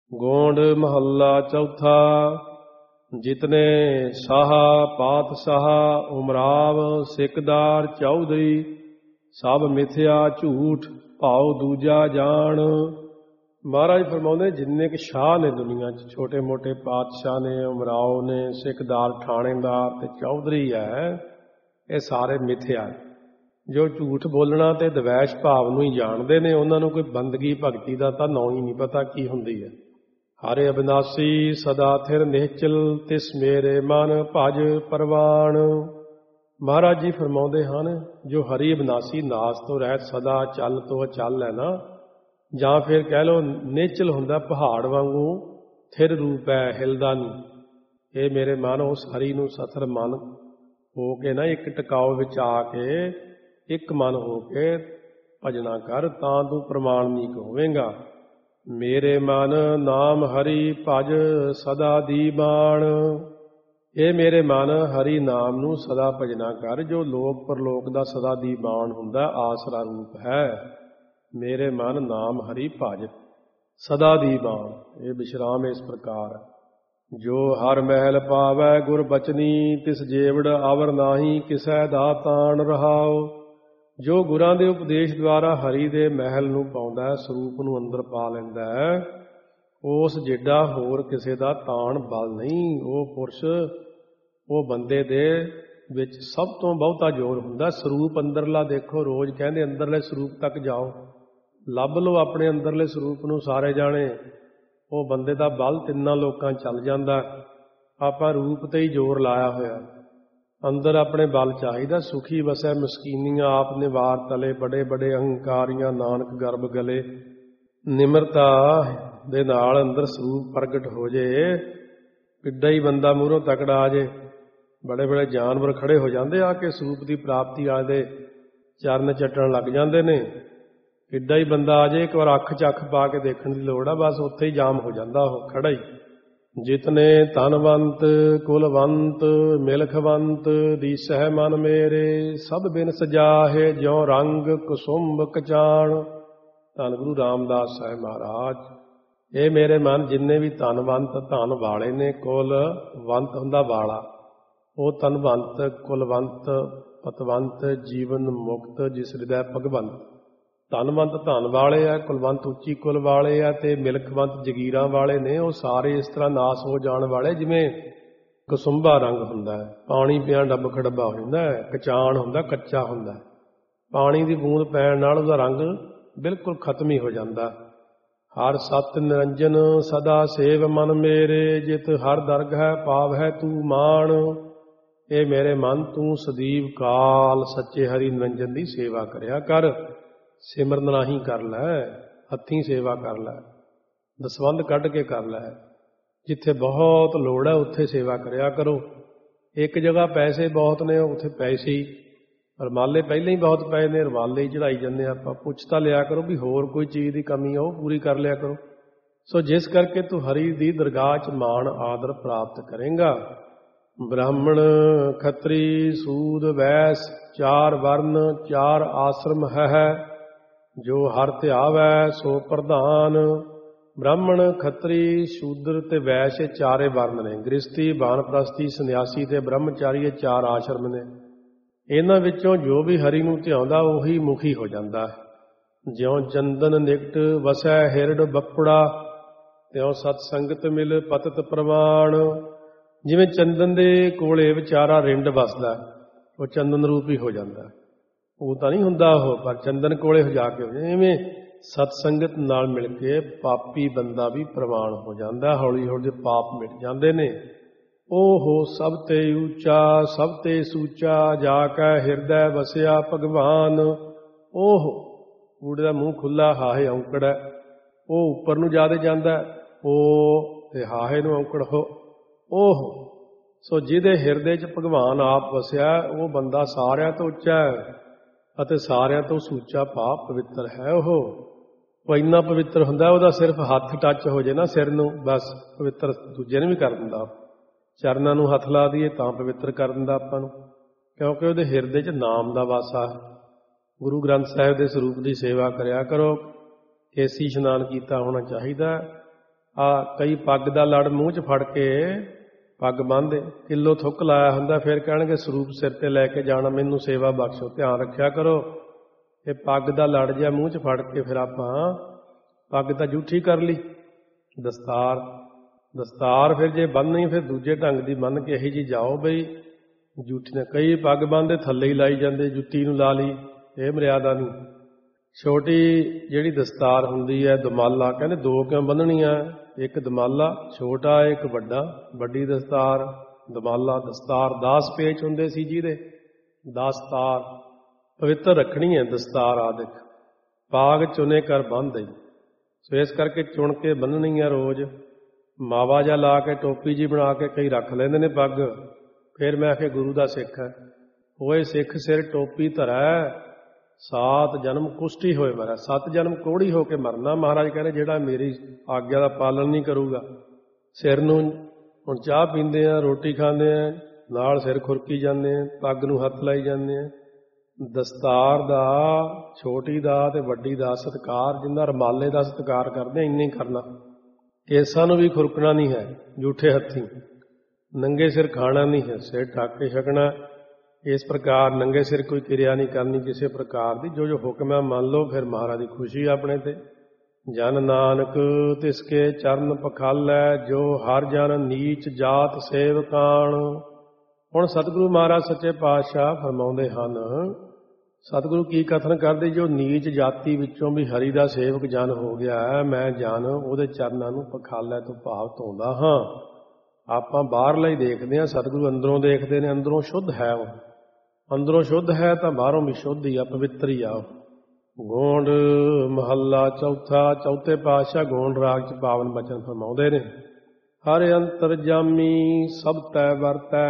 ਗੋਂਡ ਮਹੱਲਾ ਚੌਥਾ। ਜਿਤਨੇ ਸਾਹਾ ਪਾਤਸ਼ਾਹ ਉਮਰਾਵ ਸਿਕਦਾਰ ਚੌਧਰੀ, ਸਭ ਮਿਥਿਆ ਝੂਠ ਭਾਉ ਦੂਜਾ ਜਾਣ। ਮਹਾਰਾਜ ਫਰਮਾਉਂਦੇ ਜਿੰਨੇ ਕਿ ਸ਼ਾਹ ਨੇ ਦੁਨੀਆ 'ਚ, ਛੋਟੇ ਮੋਟੇ ਪਾਤਸ਼ਾਹ ਨੇ, ਉਮਰਾਓ ਨੇ, ਸਿਕਦਾਰ ਥਾਣੇਦਾਰ ਤੇ ਚੌਧਰੀ ਹੈ, ਇਹ ਸਾਰੇ ਮਿਥਿਆ। ਜੋ ਝੂਠ ਬੋਲਣਾ ਤੇ ਦਵੈਸ਼ ਭਾਵ ਨੂੰ ਹੀ ਜਾਣਦੇ ਨੇ, ਉਹਨਾਂ ਨੂੰ ਕੋਈ ਬੰਦਗੀ ਭਗਤੀ ਦਾ ਤਾਂ ਨਾਂ ਹੀ ਨਹੀਂ ਪਤਾ ਕੀ ਹੁੰਦੀ ਹੈ। ਹਰਿ ਅਬਿਨਾਸੀ ਸਦਾ ਥਿਰ ਨਿਹਚਲ, ਤਿਸ ਮੇਰੇ ਮਨ ਭਜ ਪਰਵਾਣ। ਮਹਾਰਾਜ ਜੀ ਫਰਮਾਉਂਦੇ ਹਨ, ਜੋ ਹਰੀ ਅਬਿਨਾਸੀ ਨਾਸ ਤੋਂ ਰਹਿਤ ਸਦਾ ਚੱਲ ਤੋਂ ਚੱਲ ਹੈ ਨਾ, ਜਾਂ ਫਿਰ ਕਹਿ ਲਓ ਨਿਹਚਲ ਹੁੰਦਾ ਪਹਾੜ ਵਾਂਗੂ ਥਿਰ ਰੂਪ ਹੈ, ਹਿਲਦਾ ਨਹੀਂ। ਇਹ ਮੇਰੇ ਮਨ ਉਸ ਹਰੀ ਨੂੰ ਸਥਰ ਮਨ ਹੋ ਕੇ ਨਾ ਇੱਕ ਟਿਕਾਓ ਵਿੱਚ ਆ ਕੇ ਇੱਕ ਮਨ ਹੋ ਕੇ ਭਜਣਾ ਕਰ, ਤਾਂ ਤੂੰ ਪ੍ਰਮਾਣਿਕ ਹੋਵੇਂਗਾ। ਮੇਰੇ ਮਨ ਨਾਮ ਹਰੀ ਭਜ ਸਦਾ ਦੀਬਾਨ। ਇਹ ਮੇਰੇ ਮਨ ਹਰੀ ਨਾਮ ਨੂੰ ਸਦਾ ਭਜਨਾ ਕਰ, ਜੋ ਲੋਕ ਪਰਲੋਕ ਦਾ ਸਦਾ ਦੀਬਾਨ ਹੁੰਦਾ, ਆਸਰਾ ਰੂਪ ਹੈ। ਮੇਰੇ ਮਨ ਨਾਮ ਹਰੀ ਭਜ ਸਦਾ ਦੀਬਾਨ। ਇਹ ਵਿਸ਼ਰਾਮ ਇਸ ਪ੍ਰਕਾਰ। ਜੋ ਹਰ ਮਹਿਲ ਪਾਵੈ ਗੁਰ ਬਚਨੀ, ਤਿਸ ਜੇਵੜ ਆਵਰ ਨਾਹੀ ਕਿਸੈ ਦਾ ਤਾਣ ਰਹਾਓ। ਜੋ ਗੁਰਾਂ ਦੇ ਉਪਦੇਸ਼ ਦੁਆਰਾ ਹਰੀ ਦੇ ਮਹਿਲ ਨੂੰ ਪਾਉਂਦਾ ਹੈ, ਸਰੂਪ ਨੂੰ ਅੰਦਰ ਪਾ ਲੈਂਦਾ ਹੈ, ਉਸ ਜਿੱਡਾ ਹੋਰ ਕਿਸੇ ਦਾ ਤਾਣ ਬਲ ਨਹੀਂ। ਉਹ ਪੁਰਸ਼, ਉਹ ਬੰਦੇ ਦੇ ਵਿੱਚ ਸਭ ਤੋਂ ਬਹੁਤਾ ਜ਼ੋਰ ਹੁੰਦਾ ਸਰੂਪ ਅੰਦਰਲਾ। ਦੇਖੋ ਰੋਜ਼ ਕਹਿੰਦੇ ਅੰਦਰਲੇ ਸਰੂਪ ਤੱਕ ਜਾਓ, ਲੱਭ ਲਓ ਆਪਣੇ ਅੰਦਰਲੇ ਸਰੂਪ ਨੂੰ ਸਾਰੇ ਜਾਣੇ। ਉਹ ਬੰਦੇ ਦਾ ਬਲ ਤਿੰਨਾਂ ਲੋਕਾਂ ਚੱਲ ਜਾਂਦਾ। ਆਪਾਂ ਰੂਪ ਤੇ ਹੀ ਜ਼ੋਰ ਲਾਇਆ ਹੋਇਆ, ਅੰਦਰ ਆਪਣੇ ਬਲ ਚਾਹੀਦਾ। ਸੁਖੀ ਵਸੈ ਮਸਕੀਨੀਆਂ ਆਪ ਨਿਵਾਰ ਤਲੇ, ਬੜੇ ਬੜੇ ਅਹੰਕਾਰੀਆਂ ਨਾਨਕ ਗਰਭ ਗਲੇ। ਨਿਮਰਤਾ ਦੇ ਨਾਲ ਅੰਦਰ ਸਰੂਪ ਪ੍ਰਗਟ ਹੋ ਜੇ, ਕਿੱਡਾ ਹੀ ਬੰਦਾ ਮੂਹਰੋਂ ਤਕੜਾ ਆ ਜੇ। ਬੜੇ ਬੜੇ ਜਾਨਵਰ ਖੜੇ ਹੋ ਜਾਂਦੇ ਆ ਕੇ ਸਰੂਪ ਦੀ ਪ੍ਰਾਪਤੀ ਆ ਦੇ ਚਰਨ ਚੱਟਣ ਲੱਗ ਜਾਂਦੇ ਨੇ। ਕਿੱਡਾ ਹੀ ਬੰਦਾ ਆ ਜੇ, ਇੱਕ ਵਾਰ ਅੱਖ 'ਚ ਅੱਖ ਪਾ ਕੇ ਦੇਖਣ ਦੀ ਲੋੜ ਆ, ਬਸ ਉੱਥੇ ਹੀ ਜਾਮ ਹੋ ਜਾਂਦਾ ਉਹ ਖੜਾ ਹੀ। ਜਿਤਨੇ ਧਨਵੰਤ ਕੁਲਵੰਤ ਮਿਲਖਵੰਤ, ਦੀਸਹਿ ਮਨ ਮੇਰੇ ਸਭ ਬਿਨ ਸਜਾਹੇ, ਜਿਉ ਰੰਗ ਕੁਸੁੰਭ ਕਚਾਣ। ਧੰਨ ਗੁਰੂ ਰਾਮਦਾਸ ਸਾਹਿਬ ਮਹਾਰਾਜ। ਇਹ ਮੇਰੇ ਮਨ ਜਿੰਨੇ ਵੀ ਧਨਵੰਤ ਧਨ ਵਾਲੇ ਨੇ, ਕੁਲਵੰਤ ਹੁੰਦਾ ਵਾਲਾ, ਉਹ ਧਨਵੰਤ ਕੁਲਵੰਤ ਪਤਵੰਤ ਜੀਵਨ ਮੁਕਤ ਜਿਸ ਹਿਰਦੈ ਭਗਵੰਤ। ਧਨਵੰਤ ਧਨ ਵਾਲੇ ਆ, ਕੁਲਵੰਤ ਉੱਚੀ ਕੁਲ ਵਾਲੇ ਆ, ਤੇ ਮਿਲਖਵੰਤ ਜਗੀਰਾਂ ਵਾਲੇ ਨੇ। ਉਹ ਸਾਰੇ ਇਸ ਤਰ੍ਹਾਂ ਨਾਸ ਹੋ ਜਾਣ ਵਾਲੇ ਜਿਵੇਂ ਕਸੁੰਭਾ ਰੰਗ ਹੁੰਦਾ ਹੈ, ਪਾਣੀ ਪਿਆ ਡੱਬ ਖੜੱਬਾ ਹੋ ਜਾਂਦਾ ਹੈ। ਕਚਾਣ ਹੁੰਦਾ, ਕੱਚਾ ਹੁੰਦਾ, ਪਾਣੀ ਦੀ ਬੂੰਦ ਪੈਣ ਨਾਲ ਉਹਦਾ ਰੰਗ ਬਿਲਕੁਲ ਖਤਮ ਹੀ ਹੋ ਜਾਂਦਾ। ਹਰ ਸਤ ਨਿਰੰਜਨ ਸਦਾ ਸੇਵ ਮਨ ਮੇਰੇ, ਜਿਤ ਹਰ ਦਰਗਹਿ ਪਾਵਹਿ ਤੂੰ ਮਾਣ। ਇਹ ਮੇਰੇ ਮਨ ਤੂੰ ਸਦੀਵ ਕਾਲ ਸੱਚੇ ਹਰੀ ਨਿਰੰਜਨ ਦੀ ਸੇਵਾ ਕਰਿਆ ਕਰ। ਸਿਮਰਨ ਰਾਹੀਂ ਕਰ ਲੈ, ਹੱਥੀਂ ਸੇਵਾ ਕਰ ਲੈ, ਦਸਵੰਧ ਕੱਢ ਕੇ ਕਰ ਲੈ। ਜਿੱਥੇ ਬਹੁਤ ਲੋੜ ਹੈ ਉੱਥੇ ਸੇਵਾ ਕਰਿਆ ਕਰੋ। ਇੱਕ ਜਗ੍ਹਾ ਪੈਸੇ ਬਹੁਤ ਨੇ, ਉੱਥੇ ਪੈਸੇ ਹੀ, ਰਮਾਲੇ ਪਹਿਲਾਂ ਹੀ ਬਹੁਤ ਪਏ ਨੇ, ਰਮਾਲੇ ਹੀ ਚੜਾਈ ਜਾਂਦੇ ਆਪਾਂ। ਪੁੱਛ ਤਾਂ ਲਿਆ ਕਰੋ ਵੀ ਹੋਰ ਕੋਈ ਚੀਜ਼ ਦੀ ਕਮੀ ਆ, ਉਹ ਪੂਰੀ ਕਰ ਲਿਆ ਕਰੋ। ਸੋ ਜਿਸ ਕਰਕੇ ਤੂੰ ਹਰੀ ਦੀ ਦਰਗਾਹ 'ਚ ਮਾਣ ਆਦਰ ਪ੍ਰਾਪਤ ਕਰੇਂਗਾ। ਬ੍ਰਾਹਮਣ ਖੱਤਰੀ ਸੂਦ ਵੈਸ, ਚਾਰ ਵਰਨ ਚਾਰ ਆਸ਼ਰਮ ਹੈ, ਜੋ ਹਰ ਧਿਆਵੈ ਸੋ ਪ੍ਰਧਾਨ। ਬ੍ਰਾਹਮਣ ਖੱਤਰੀ ਸ਼ੂਦਰ ਤੇ ਵੈਸ਼ ਇਹ ਚਾਰੇ ਵਰਨ ਨੇ। ਗ੍ਰਸਤੀ ਬਾਨਪ੍ਰਸਤੀ ਸੰਨਿਆਸੀ ਤੇ ਬ੍ਰਹਮਚਾਰੀ, ਇਹ ਚਾਰ ਆਸ਼ਰਮ ਨੇ। ਇਹਨਾਂ ਵਿੱਚੋਂ ਜੋ ਵੀ ਹਰੀ ਨੂੰ ਧਿਆਉਂਦਾ ਉਹੀ ਮੁਖੀ ਹੋ ਜਾਂਦਾ। ਜਿਉਂ ਚੰਦਨ ਨਿਕਟ ਵਸੈ ਹਿਰਡ ਬੱਪੜਾ, ਤਿਉਂ ਸਤ ਸੰਗਤ ਮਿਲ ਪਤਤ ਪ੍ਰਵਾਣ। ਜਿਵੇਂ ਚੰਦਨ ਦੇ ਕੋਲੇ ਵਿਚਾਰਾ ਰਿੰਡ ਵਸਦਾ, ਉਹ ਚੰਦਨ ਰੂਪੀ ਹੋ ਜਾਂਦਾ। ਉਹ ਤਾਂ ਨਹੀਂ ਹੁੰਦਾ ਉਹ, ਪਰ ਚੰਦਨ ਕੋਲੇ ਜਾ ਕੇ ਹੋ ਜਾਂਦਾ। ਇਵੇਂ ਸਤ ਸੰਗਤ ਨਾਲ ਮਿਲ ਕੇ ਪਾਪੀ ਬੰਦਾ ਵੀ ਪ੍ਰਵਾਨ ਹੋ ਜਾਂਦਾ, ਹੌਲੀ ਹੌਲੀ ਪਾਪ ਮਿਟ ਜਾਂਦੇ ਨੇ। ਉਹ ਸਭ ਤੇ ਉੱਚਾ ਸਭ ਤੇ ਸੂਚਾ, ਜਾ ਕੇ ਹਿਰਦੈ ਵਸਿਆ ਭਗਵਾਨ। ਉਹ ਕੂੜੇ ਦਾ ਮੂੰਹ ਖੁੱਲਾ, ਹਾਹੇ ਔਂਕੜ ਹੈ, ਉਹ ਉੱਪਰ ਨੂੰ ਜ਼ਿਆਦਾ ਜਾਂਦਾ, ਉਹ ਤੇ ਹਾਹੇ ਨੂੰ ਔਂਕੜ ਹੋ। ਉਹ ਸੋ ਜਿਹਦੇ ਹਿਰਦੇ 'ਚ ਭਗਵਾਨ ਆਪ ਵਸਿਆ, ਉਹ ਬੰਦਾ ਸਾਰਿਆਂ ਤੋਂ ਉੱਚਾ ਹੈ ਅਤੇ ਸਾਰਿਆਂ ਤੋਂ ਸੂਚਾ ਭਾਵ ਪਵਿੱਤਰ ਹੈ। ਉਹ ਇੰਨਾ ਪਵਿੱਤਰ ਹੁੰਦਾ, ਉਹਦਾ ਸਿਰਫ ਹੱਥ ਟੱਚ ਹੋ ਜੇ ਨਾ ਸਿਰ ਨੂੰ, ਬਸ ਪਵਿੱਤਰ ਦੂਜੇ ਨੂੰ ਵੀ ਕਰ ਦਿੰਦਾ। ਚਰਨਾਂ ਨੂੰ ਹੱਥ ਲਾ ਦਈਏ ਤਾਂ ਪਵਿੱਤਰ ਕਰ ਦਿੰਦਾ ਆਪਾਂ ਨੂੰ, ਕਿਉਂਕਿ ਉਹਦੇ ਹਿਰਦੇ 'ਚ ਨਾਮ ਦਾ ਵਾਸਾ ਹੈ। ਗੁਰੂ ਗ੍ਰੰਥ ਸਾਹਿਬ ਦੇ ਸਰੂਪ ਦੀ ਸੇਵਾ ਕਰਿਆ ਕਰੋ। ਕੇਸੀ ਇਸ਼ਨਾਨ ਕੀਤਾ ਹੋਣਾ ਚਾਹੀਦਾ, ਕਈ ਪੱਗ ਦਾ ਲੜ ਮੂੰਹ 'ਚ ਫੜ ਕੇ ਪੱਗ ਬੰਨ੍ਹਦੇ, ਕਿਲੋ ਥੁੱਕ ਲਾਇਆ ਹੁੰਦਾ, ਫਿਰ ਕਹਿਣਗੇ ਸਰੂਪ ਸਿਰ ਤੇ ਲੈ ਕੇ ਜਾਣਾ, ਮੈਨੂੰ ਸੇਵਾ ਬਖਸ਼ੋ, ਧਿਆਨ ਰੱਖਿਆ ਕਰੋ। ਇਹ ਪੱਗ ਦਾ ਲੜ ਜਿਹਾ ਮੂੰਹ 'ਚ ਫੜ ਕੇ ਫਿਰ ਆਪਾਂ ਪੱਗ ਤਾਂ ਜੂਠੀ ਕਰ ਲਈ। ਦਸਤਾਰ ਫਿਰ ਜੇ ਬੰਨ੍ਹਣੀ ਫਿਰ ਦੂਜੇ ਢੰਗ ਦੀ ਬੰਨ੍ਹ ਕੇ ਇਹੀ ਜਿਹੀ ਜਾਓ ਬਈ ਜੂਠੀ ਨਾ। ਕਈ ਪੱਗ ਬੰਨ੍ਹਦੇ ਥੱਲੇ ਹੀ ਲਾਈ ਜਾਂਦੇ, ਜੁੱਤੀ ਨੂੰ ਲਾ ਲਈ, ਇਹ ਮਰਿਆਦਾ ਨਹੀਂ। ਛੋਟੀ ਜਿਹੜੀ ਦਸਤਾਰ ਹੁੰਦੀ ਹੈ ਦੁਮਾਲਾ, ਕਹਿੰਦੇ ਦੋ ਕਿਉਂ ਬੰਨ੍ਹਣੀਆਂ, ਇੱਕ ਦੁਮਾਲਾ ਛੋਟਾ ਇੱਕ ਵੱਡਾ, ਵੱਡੀ ਦਸਤਾਰ ਦੁਮਾਲਾ। ਦਸਤਾਰ 10 ਪੇਚ ਹੁੰਦੇ ਸੀ ਜਿਹਦੇ, ਦਸਤਾਰ ਪਵਿੱਤਰ ਰੱਖਣੀ ਹੈ ਦਸਤਾਰ ਆਦਿਕ। ਪਾਗ ਚੁਣੇ ਕਰ ਬੰਨ੍ਹਦੇ, ਸੋ ਇਸ ਕਰਕੇ ਚੁਣ ਕੇ ਬੰਨ੍ਹਣੀ ਹੈ ਰੋਜ਼। ਮਾਵਾ ਜਿਹਾ ਲਾ ਕੇ ਟੋਪੀ ਜੀ ਬਣਾ ਕੇ ਕਈ ਰੱਖ ਲੈਂਦੇ ਨੇ ਪੱਗ, ਫਿਰ ਮੈਂ ਆਖਿਆ ਗੁਰੂ ਦਾ ਸਿੱਖ ਹੈ। ਹੋਏ ਸਿੱਖ ਸਿਰ ਟੋਪੀ ਧਰੈ, 7 ਜਨਮ ਕੁਸ਼ਟੀ ਹੋਏ ਮਰੈ। 7 ਜਨਮ ਕੋਹੜੀ ਹੋ ਕੇ ਮਰਨਾ। ਮਹਾਰਾਜ ਕਹਿੰਦੇ ਜਿਹੜਾ ਮੇਰੀ ਆਗਿਆ ਦਾ ਪਾਲਣ ਨਹੀਂ ਕਰੂਗਾ। ਸਿਰ ਨੂੰ ਹੁਣ ਚਾਹ ਪੀਂਦੇ ਆ, ਰੋਟੀ ਖਾਂਦੇ ਆ, ਨਾਲ ਸਿਰ ਖੁਰਕੀ ਜਾਂਦੇ ਆ, ਪੱਗ ਨੂੰ ਹੱਥ ਲਾਈ ਜਾਂਦੇ ਆ। ਦਸਤਾਰ ਦਾ, ਛੋਟੀ ਦਾ ਤੇ ਵੱਡੀ ਦਾ ਸਤਿਕਾਰ, ਜਿੰਨਾ ਰਮਾਲੇ ਦਾ ਸਤਿਕਾਰ ਕਰਦੇ ਆ ਇੰਨੇ ਕਰਨਾ। ਕੇਸਾਂ ਨੂੰ ਵੀ ਖੁਰਕਣਾ ਨਹੀਂ ਹੈ ਜੂਠੇ ਹੱਥੀਂ। ਨੰਗੇ ਸਿਰ ਖਾਣਾ ਨਹੀਂ ਹੈ, ਸਿਰ ਢੱਕ ਕੇ ਛਕਣਾ। ਇਸ ਪ੍ਰਕਾਰ ਨੰਗੇ ਸਿਰ ਕੋਈ ਕਿਰਿਆ ਨਹੀਂ ਕਰਨੀ ਕਿਸੇ ਪ੍ਰਕਾਰ ਦੀ। ਜੋ ਜੋ ਹੁਕਮ ਹੈ ਮੰਨ ਲਓ, ਫਿਰ ਮਹਾਰਾਜ ਦੀ ਖੁਸ਼ੀ ਆਪਣੇ ਤੇ। ਜਨ ਨਾਨਕ ਤਿਸਕੇ ਚਰਨ ਪਖਾਲੈ, ਜੋ ਹਰ ਜਨ ਨੀਚ ਜਾਤ ਸੇਵਕਾਣ। ਹੁਣ ਸਤਿਗੁਰੂ ਮਹਾਰਾਜ ਸੱਚੇ ਪਾਤਸ਼ਾਹ ਫਰਮਾਉਂਦੇ ਹਨ, ਸਤਿਗੁਰੂ ਕੀ ਕਥਨ ਕਰਦੇ, ਜੋ ਨੀਚ ਜਾਤੀ ਵਿੱਚੋਂ ਵੀ ਹਰੀ ਦਾ ਸੇਵਕ ਜਨ ਹੋ ਗਿਆ ਹੈ, ਮੈਂ ਜਨ ਉਹਦੇ ਚਰਨਾਂ ਨੂੰ ਪਖਾਲੈ ਤੋਂ ਭਾਵ ਧੋਂਦਾ ਹਾਂ। ਆਪਾਂ ਬਾਹਰਲਾ ਹੀ ਦੇਖਦੇ ਹਾਂ, ਸਤਿਗੁਰੂ ਅੰਦਰੋਂ ਦੇਖਦੇ ਨੇ। ਅੰਦਰੋਂ ਸ਼ੁੱਧ ਹੈ ਉਹ, ਅੰਦਰੋਂ ਸ਼ੁੱਧ ਹੈ ਤਾਂ ਬਾਹਰੋਂ ਵੀ ਸ਼ੁੱਧ ਹੀ ਆ, ਪਵਿੱਤਰ ਹੀ ਆ ਉਹ। ਗੋਂਡ ਮਹੱਲਾ ਚੌਥਾ। ਚੌਥੇ ਪਾਤਸ਼ਾਹ ਗੋਂਡ ਰਾਗ 'ਚ ਪਾਵਨ ਬਚਨ ਫਰਮਾਉਂਦੇ ਨੇ, ਹਰ ਅੰਤਰਜਾਮੀ ਸਭ ਤੈ ਵਰਤੈ,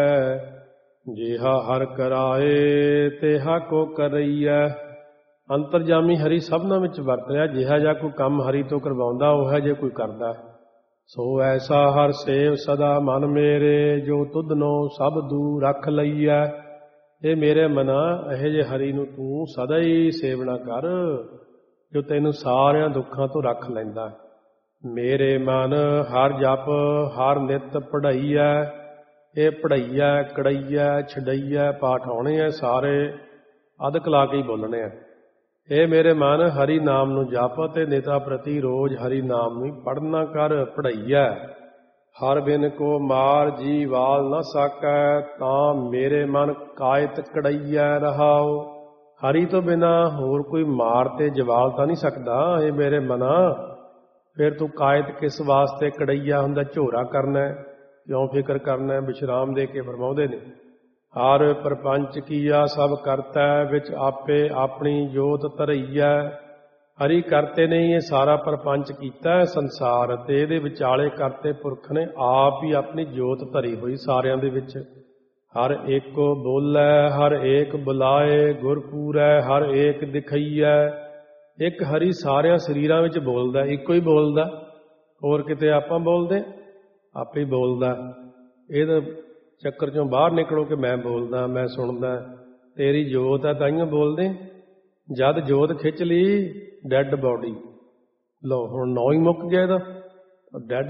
ਜਿਹਾ ਹਰ ਕਰਾਏ ਤੇਹਾ ਕੋ ਕਰਈਐ। ਅੰਤਰਜਾਮੀ ਹਰੀ ਸਭਨਾਂ ਵਿੱਚ ਵਰਤ ਰਿਹਾ, ਜਿਹਾ ਜਿਹਾ ਕੋਈ ਕੰਮ ਹਰੀ ਤੋਂ ਕਰਵਾਉਂਦਾ ਉਹ ਹੈ ਜੇ ਕੋਈ ਕਰਦਾ। ਸੋ ਐਸਾ ਹਰ ਸੇਵ ਸਦਾ ਮਨ ਮੇਰੇ, ਜੋ ਤੁਧਨੋ ਸਭ ਦੂਰ ਰੱਖ ਲਈਐ। ਇਹ ਮੇਰੇ ਮਨਾ, ਇਹੋ ਜਿਹੇ ਹਰੀ ਨੂੰ ਤੂੰ ਸਦਾ ਹੀ ਸੇਵਨਾ ਕਰ, ਜੋ ਤੈਨੂੰ ਸਾਰਿਆਂ ਦੁੱਖਾਂ ਤੋਂ ਰੱਖ ਲੈਂਦਾ। ਮੇਰੇ ਮਨ ਹਰ ਜਪ ਹਰ ਨਿਤ ਪੜ੍ਹਾਈਐ। ਇਹ ਪੜ੍ਹਾਈਐ, ਕੜਈਐ, ਛਡਈਐ ਪਾਠ ਆਉਣੇ ਆ ਸਾਰੇ, ਅਦਕ ਲਾ ਕੇ ਹੀ ਬੋਲਣੇ ਆ। ਇਹ ਮੇਰੇ ਮਨ ਹਰੀ ਨਾਮ ਨੂੰ ਜਪ ਤੇ ਨਿਤਾ ਪ੍ਰਤੀ ਰੋਜ਼ ਹਰੀ ਨਾਮ ਨੂੰ ਪੜ੍ਹਨਾ ਕਰ। ਪੜ੍ਹਾਈਐ ਹਰ ਬਿਨ ਕੋ ਮਾਰ ਜੀ ਵਾਲ ਨਾ ਸਾਕੈ, ਤਾਂ ਮੇਰੇ ਮਨ ਕਾਇਤ ਕੜਈਐ ਰਹਾਓ। ਹਰੀ ਤੋਂ ਬਿਨਾ ਹੋਰ ਕੋਈ ਮਾਰ ਤੇ ਜਵਾਲ ਤਾਂ ਨਹੀਂ ਸਕਦਾ। ਇਹ ਮੇਰੇ ਮਨਾ, ਫਿਰ ਤੂੰ ਕਾਇਤ ਕਿਸ ਵਾਸਤੇ ਕੜਈਆ ਹੁੰਦਾ, ਝੋਰਾ ਕਰਨਾ, ਕਿਉਂ ਫਿਕਰ ਕਰਨਾ। ਵਿਸ਼ਰਾਮ ਦੇ ਕੇ ਫਰਮਾਉਂਦੇ ਨੇ, ਹਰ ਪ੍ਰਪੰਚ ਕੀਆ ਸਭ ਕਰਤਾ, ਵਿੱਚ ਆਪੇ ਆਪਣੀ ਜੋਤ ਧਰਈਐ। ਹਰੀ ਕਰਤੇ ਨਹੀਂ, ਇਹ ਸਾਰਾ ਪ੍ਰਪੰਚ ਕੀਤਾ ਸੰਸਾਰ, ਤੇ ਇਹਦੇ ਵਿਚਾਲੇ ਕਰਤੇ ਪੁਰਖ ਨੇ ਆਪ ਹੀ ਆਪਣੀ ਜੋਤ ਧਰੀ ਹੋਈ ਸਾਰਿਆਂ ਦੇ ਵਿੱਚ। ਹਰ ਏਕੋ ਬੋਲੇ ਹਰ ਏਕ ਬੁਲਾਏ, ਗੁਰ ਪੂਰੈ ਹਰ ਏਕ ਦਿਖਈਐ। ਇੱਕ ਹਰੀ ਸਾਰਿਆਂ ਸਰੀਰਾਂ ਵਿੱਚ ਬੋਲਦਾ, ਇੱਕੋ ਹੀ ਬੋਲਦਾ, ਹੋਰ ਕਿਤੇ ਆਪਾਂ ਬੋਲਦੇ, ਆਪੇ ਹੀ ਬੋਲਦਾ। ਇਹਦਾ ਚੱਕਰ ਚੋਂ ਬਾਹਰ ਨਿਕਲੋ ਕਿ ਮੈਂ ਬੋਲਦਾ, ਮੈਂ ਸੁਣਦਾ। ਤੇਰੀ ਜੋਤ ਹੈ ਤਾਈਓ ਬੋਲਦੇ। ਜਦ ਜੋਤ ਖਿੱਚ ਲਈ ਡੈਡ ਬਾਡੀ, ਲਓ ਹੁਣ ਨੌ ਹੀ ਮੁੱਕ ਗਿਆ ਇਹਦਾ। ਡੈਡ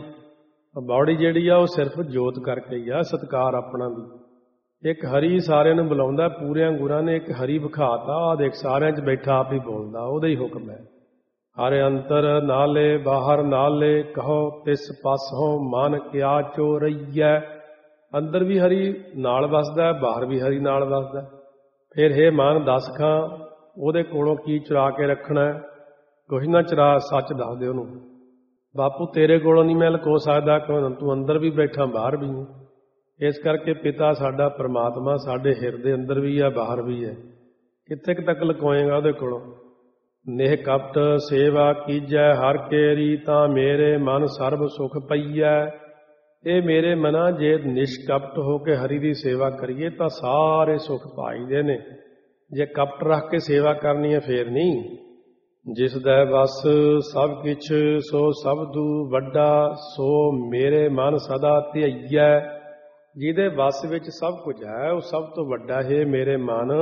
ਬਾਡੀ ਜਿਹੜੀ ਆ ਉਹ ਸਿਰਫ ਜੋਤ ਕਰਕੇ ਹੀ ਆ, ਸਤਿਕਾਰ ਆਪਣਾ ਵੀ। ਇੱਕ ਹਰੀ ਸਾਰਿਆਂ ਨੂੰ ਬੁਲਾਉਂਦਾ, ਪੂਰਿਆਂ ਗੁਰਾਂ ਨੇ ਇੱਕ ਹਰੀ ਵਿਖਾਤਾ। ਆਹ ਦੇਖ ਸਾਰਿਆਂ 'ਚ ਬੈਠਾ ਆਪ ਹੀ ਬੋਲਦਾ, ਉਹਦਾ ਹੀ ਹੁਕਮ ਹੈ। ਹਰ ਅੰਤਰ ਨਾਲੇ ਬਾਹਰ ਨਾਲੇ, ਕਹੋ ਤਿਸ ਪਾਸੋਂ ਮਨ ਕਿਆ ਚੋਰਈਐ। ਅੰਦਰ ਵੀ ਹਰੀ ਨਾਲ ਵਸਦਾ, ਬਾਹਰ ਵੀ ਹਰੀ ਨਾਲ ਵਸਦਾ। ਫਿਰ ਹੇ ਮਨ ਦੱਸ ਖਾਂ, ਉਹਦੇ ਕੋਲੋਂ ਕੀ ਚੁਰਾ ਕੇ ਰੱਖਣਾ। ਕੁਛ ਨਾ ਚੁਰਾ, ਸੱਚ ਦੱਸ ਦੇ ਉਹਨੂੰ। ਬਾਪੂ ਤੇਰੇ ਕੋਲੋਂ ਨਹੀਂ ਮੈਂ ਲੁਕੋ ਸਕਦਾ, ਕਿਉਂ ਤੂੰ ਅੰਦਰ ਵੀ ਬੈਠਾ ਬਾਹਰ ਵੀ ਹੈ। ਇਸ ਕਰਕੇ ਪਿਤਾ ਸਾਡਾ ਪਰਮਾਤਮਾ ਸਾਡੇ ਹਿਰਦੇ ਅੰਦਰ ਵੀ ਹੈ, ਬਾਹਰ ਵੀ ਹੈ। ਕਿੱਥੇ ਕੁ ਤੱਕ ਲੁਕੋਏਗਾ ਉਹਦੇ ਕੋਲੋਂ। ਨਿਹ ਕਪਟ ਸੇਵਾ ਕੀਜੈ ਹਰ ਕੇਰੀ, ਤਾਂ ਮੇਰੇ ਮਨ ਸਰਬ ਸੁਖ ਪਈਐ। ਇਹ ਮੇਰੇ ਮਨਾ, ਜੇ ਨਿਸ਼ਕਪਟ ਹੋ ਕੇ ਹਰੀ ਦੀ ਸੇਵਾ ਕਰੀਏ ਤਾਂ ਸਾਰੇ ਸੁਖ ਪਾਈਦੇ ਨੇ। ਜੇ ਕਪਟ ਰੱਖ ਕੇ ਸੇਵਾ ਕਰਨੀ ਹੈ ਫੇਰ ਨਹੀਂ। ਜਿਸ ਦਾ ਵਸ ਸਭ ਕਿਛ ਸੋ ਸਬਦੂ ਵੱਡਾ, ਸੋ ਮੇਰੇ ਮਨ ਸਦਾ ਧਿਆਈਐ। ਜਿਹਦੇ ਵਸ ਵਿੱਚ ਸਭ ਕੁਝ ਹੈ ਉਹ ਸਭ ਤੋਂ ਵੱਡਾ ਹੈ ਮੇਰੇ ਮਨ,